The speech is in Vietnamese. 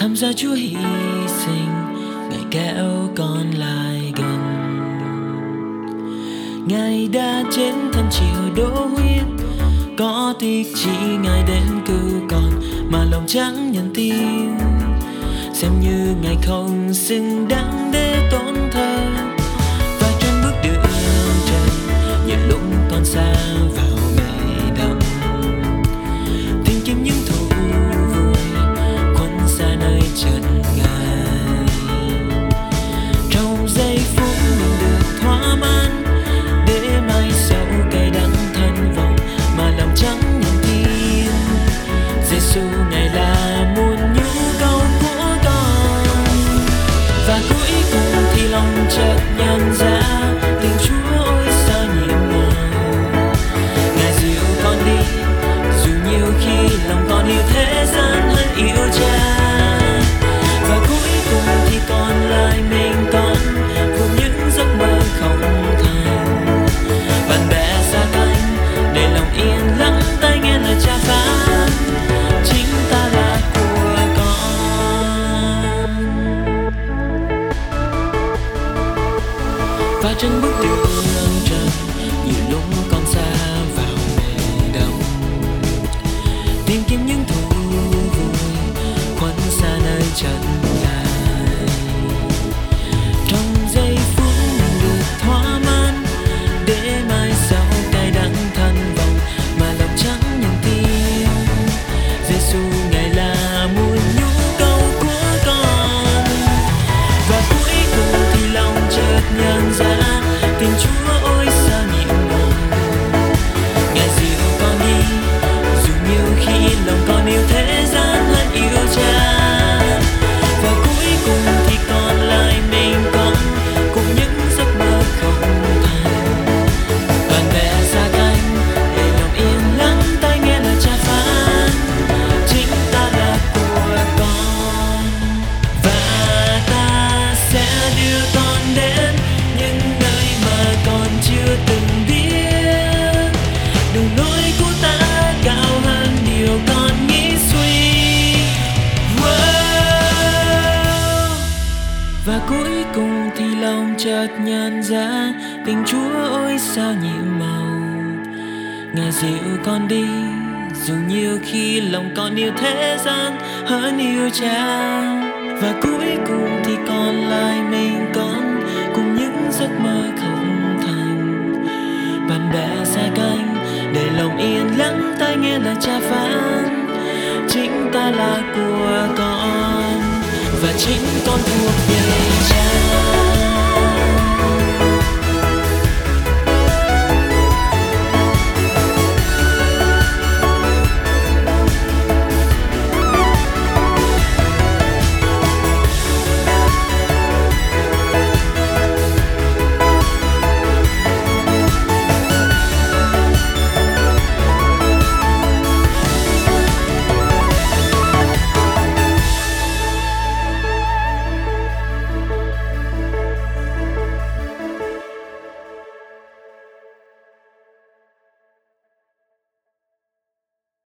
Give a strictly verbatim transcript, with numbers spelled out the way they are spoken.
tham gia Chúa hy sinh, Ngài kéo con lại gần. Ngài đã trên thân chịu đổ huyết, có tiếc chỉ Ngài đến cứu con mà lòng chẳng nhận tin, xem như Ngài không xứng đáng để tổn thờ. Và trên bước đường trần, nhiều lúc con xa vào bể đắm, tìm kiếm những thú vui khuân xa nơi chân Ngài. Trong giây phút mình được thỏa mãn, để mai sau cay đắng thân vòng mà lòng chẳng nhận tin. Giêsu Ngài là muôn nhu cầu của con, và cuối cùng thì lòng chợt nhận ra tình Chúa ôi sao nhiệm màu. Ngài dìu con đi dù nhiều khi lòng con yêu thế gian hơn yêu Cha, và cuối cùng thì còn lại mình con cùng những giấc mơ không thành. Bạn bè xa cánh để lòng yên lặng tai nghe lời Cha phán, chính ta là của con. Và trên bước đường trần, nhiều lúc con xa vào bể đắm, tìm kiếm những thú vui khuân xa nơi chân Ngài. Trong giây phút mình được thỏa mãn, để mai sau cay đắng thân vòng mà lòng chẳng nhận tin. Giêsu Ngài là muôn nhu cầu của con, và cuối cùng thì lòng chợt nhận ra tình Chúa ôi sao nhiệm màu. Ngài dìu con đi dù nhiều khi lòng con yêu thế gian hơn yêu Cha, và cuối cùng thì còn lại mình con cùng những giấc mơ không thành. Bạn bè xa cánh để lòng yên lặng tai nghe lời Cha phán, chính ta là của con. Và ta sẽ đưa con đến những nơi mà con chưa từng biết. Đường lối của ta cao hơn điều con nghĩ suy. Wow. Và cuối cùng thì lòng chợt nhận ra tình Chúa ôi sao nhiệm màu. Ngài dìu con đi dù nhiều khi lòng con yêu thế gian hơn yêu Cha, và cuối cùng thì còn lại mình con cùng những giấc mơ không thành. Bạn bè xa cánh để lòng yên lặng tai nghe lời Cha phán, chính ta là của con, và chính con thuộc về